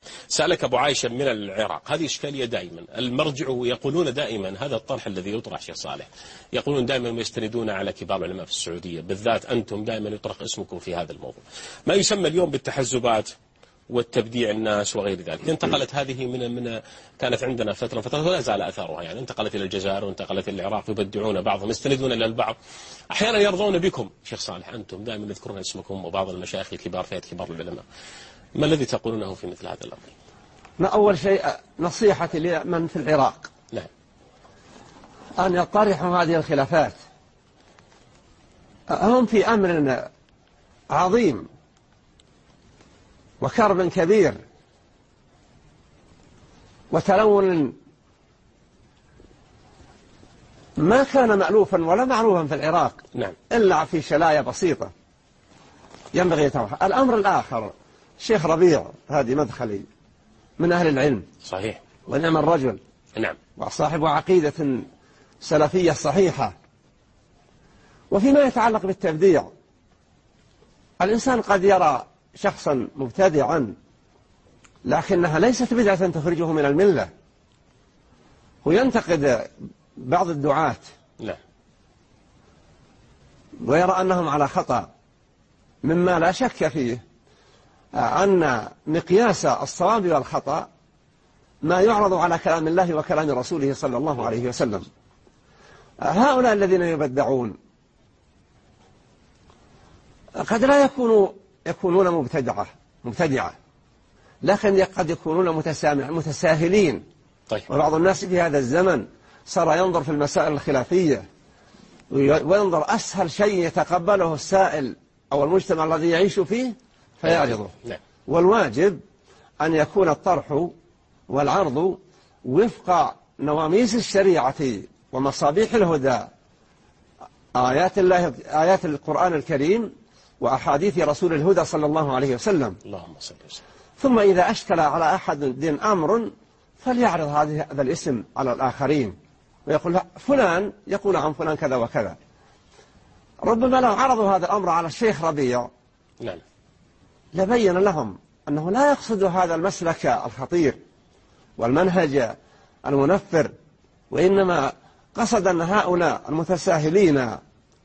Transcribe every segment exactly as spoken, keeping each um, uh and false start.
سألك أبو عايشة من العراق، هذه إشكالية دائما. المرجع يقولون دائما هذا الطرح الذي يطرح شيخ صالح، يقولون دائما يستندون على كبار العلماء في السعودية، بالذات أنتم دائما يطرق اسمكم في هذا الموضوع، ما يسمى اليوم بالتحزبات والتبديع الناس وغير ذلك. انتقلت هذه من من كانت عندنا فترة فترة ولا زال أثارها، يعني انتقلت إلى الجزائر وانتقلت إلى العراق، يبدعون بعضهم، يستندون إلى البعض، أحيانا يرضون بكم شيخ صالح، أنتم دائما يذكرون اسمكم وبعض المشايخ الكبار فئة كبار العلماء، ما الذي تقولونه في مثل هذا الأمر؟ ما أول شيء نصيحتي لمن في العراق نعم. أن يطرحوا هذه الخلافات، هم في أمر عظيم وكرب كبير وتلون ما كان مألوفا ولا معروفا في العراق. نعم. إلا في شلاية بسيطة ينبغي يتوحى. الأمر الآخر، الشيخ ربيع هذه مدخلي من أهل العلم، صحيح، ونعم الرجل، نعم، وصاحب عقيدة سلفية صحيحة. وفيما يتعلق بالتبديع، الإنسان قد يرى شخصا مبتدعا لكنها ليست بدعة تخرجه من الملة، وينتقد بعض الدعاة نعم، ويرى أنهم على خطأ، مما لا شك فيه أن مقياس الصواب والخطأ ما يعرض على كلام الله وكلام رسوله صلى الله عليه وسلم. هؤلاء الذين يبدعون قد لا يكونوا يكونون مبتدعة مبتدعة لكن قد يكونون متسامح متساهلين. طيب. وبعض الناس في هذا الزمن صار ينظر في المسائل الخلافية وينظر أسهل شيء يتقبله السائل أو المجتمع الذي يعيش فيه فيعرضه. نعم. والواجب أن يكون الطرح والعرض وفق نواميس الشريعة ومصابيح الهدى، آيات الله، آيات القرآن الكريم وأحاديث رسول الهدى صلى الله عليه وسلم. اللهم صل وسلم. ثم إذا أشكل على أحد دين أمر فليعرض هذا الاسم على الآخرين ويقول فلان يقول عن فلان كذا وكذا. ربما لو عرضوا هذا الأمر على الشيخ ربيع نعم لبين لهم أنه لا يقصد هذا المسلك الخطير والمنهج المنفر، وإنما قصد أن هؤلاء المتساهلين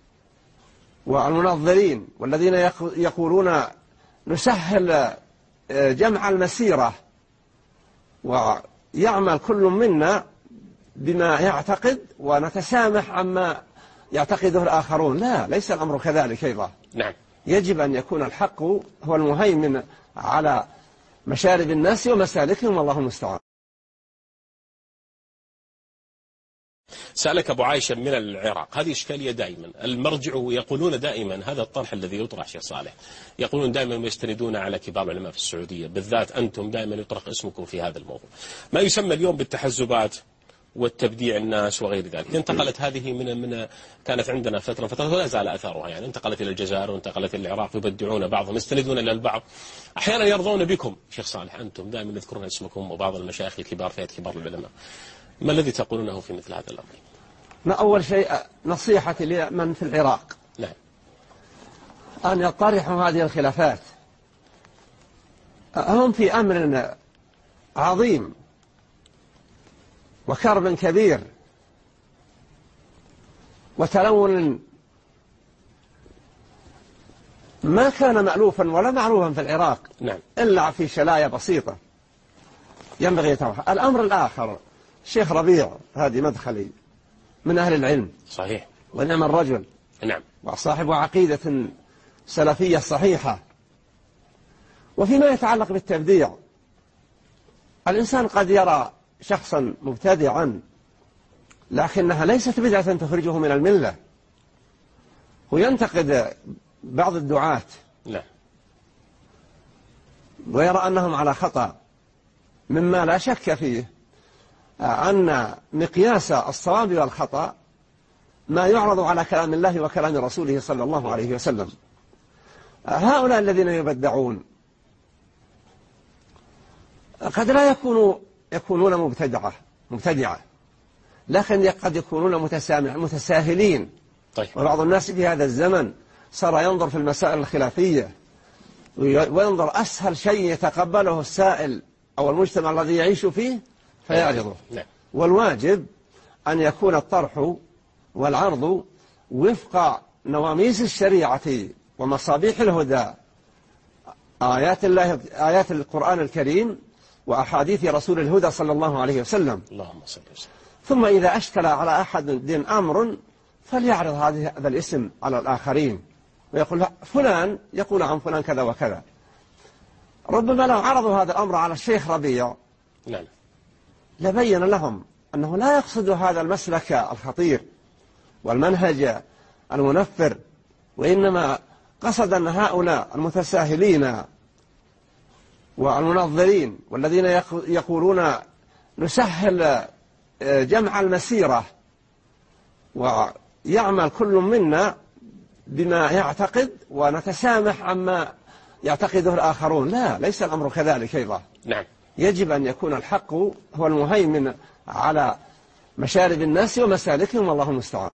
والمنظرين والذين يقولون نسهل جمع المسيرة ويعمل كل منا بما يعتقد ونتسامح عما يعتقده الآخرون، لا، ليس الأمر كذلك أيضا. نعم. يجب أن يكون الحق هو المهيمن على مشارب الناس ومسالكهم، والله المستعان. سألك أبو عايشة من العراق، هذه إشكالية دائما. المرجع يقولون دائما هذا الطرح الذي يطرح شيخ صالح، يقولون دائما يستندون على كبار العلماء في السعودية، بالذات أنتم دائما يطرق اسمكم في هذا الموضوع، ما يسمى اليوم بالتحزبات والتبديع الناس وغير ذلك. انتقلت هذه من من كانت عندنا فترة فترة ولا زال أثارها، يعني انتقلت إلى الجزائر وانتقلت إلى العراق، يبدعون بعضهم، يستندون إلى البعض، أحيانا يرضون بكم شيخ صالح، أنتم دائما يذكرون اسمكم وبعض المشايخ الكبار فئة كبار العلماء، ما الذي تقولونه في مثل هذا الأمر؟ ما أول شيء نصيحتي لمن في العراق نعم. أن يطرحوا هذه الخلافات، هم في أمر عظيم وكرب كبير وتلون ما كان مألوفا ولا معروفا في العراق. نعم. إلا في شلاية بسيطة ينبغي يتوحى. الأمر الآخر، الشيخ ربيع هذه مدخلي من أهل العلم، صحيح، ونعم الرجل، نعم، وصاحب عقيدة سلفية صحيحة. وفيما يتعلق بالتبديع، الإنسان قد يرى شخصا مبتدعا لكنها ليست بدعة تخرجه من الملة، وينتقد بعض الدعاة نعم، ويرى أنهم على خطأ، مما لا شك فيه أن مقياس الصواب والخطأ ما يعرض على كلام الله وكلام رسوله صلى الله عليه وسلم. هؤلاء الذين يبدعون قد لا يكونوا يكونون مبتدعة مبتدعة لكن قد يكونون متسامح متساهلين. طيب. وبعض الناس في هذا الزمن صار ينظر في المسائل الخلافية وينظر أسهل شيء يتقبله السائل أو المجتمع الذي يعيش فيه فيعرضه. نعم. والواجب أن يكون الطرح والعرض وفق نواميس الشريعة ومصابيح الهدى، آيات الله، آيات القرآن الكريم وأحاديث رسول الهدى صلى الله عليه وسلم. اللهم صل وسلم. ثم إذا أشكل على أحد دين أمر فليعرض هذا الاسم على الآخرين ويقول فلان يقول عن فلان كذا وكذا. ربما لو عرضوا هذا الأمر على الشيخ ربيع نعم لبين لهم أنه لا يقصد هذا المسلك الخطير والمنهج المنفر، وإنما قصد أن هؤلاء المتساهلين والمنظرين والذين يقولون نسهل جمع المسيرة ويعمل كل منا بما يعتقد ونتسامح عما يعتقده الآخرون، لا، ليس الأمر كذلك أيضا. نعم. يجب أن يكون الحق هو المهيمن على مشارب الناس ومسالكهم، والله المستعان.